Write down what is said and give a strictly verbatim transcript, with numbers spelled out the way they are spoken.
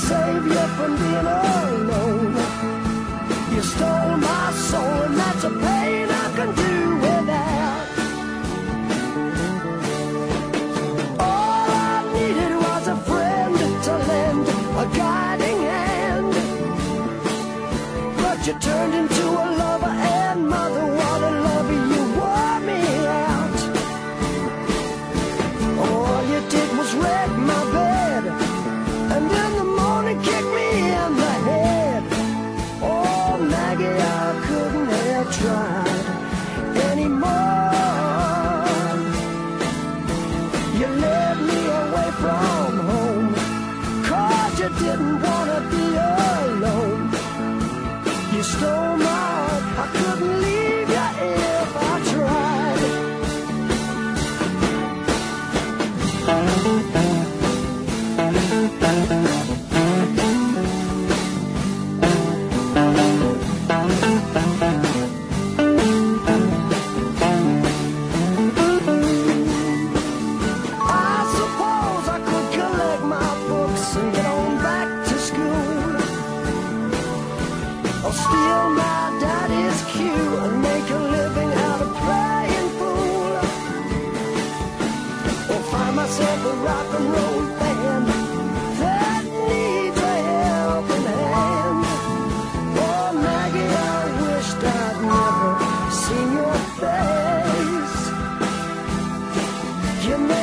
save you from being alone. You stole my soul, and that's a pain I can do without. All I needed was a friend to lend a guiding hand, but you turned into a lover and mother. What a lover, you wore me out. All you did was wreck my bed, and in the morning kick me in the head. Oh, Maggie, I couldn't have tried anymore. You led me away from home, 'cause you didn't want to be alone. You stole my heart, I couldn't leave you if I tried. I suppose I could collect my books and get on back to school, or steal my daddy's cue and make a living out of playing fool, or find myself a rock and roll band that needs a helping hand. Oh, Maggie, I wished I'd never seen your face. You